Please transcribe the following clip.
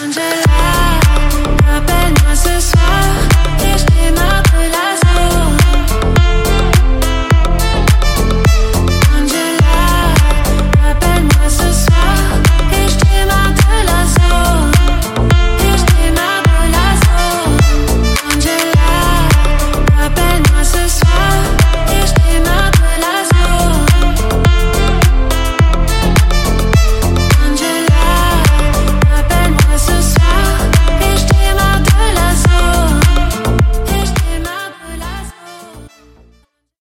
Angela, appelle-moi ce soir et je démarre de la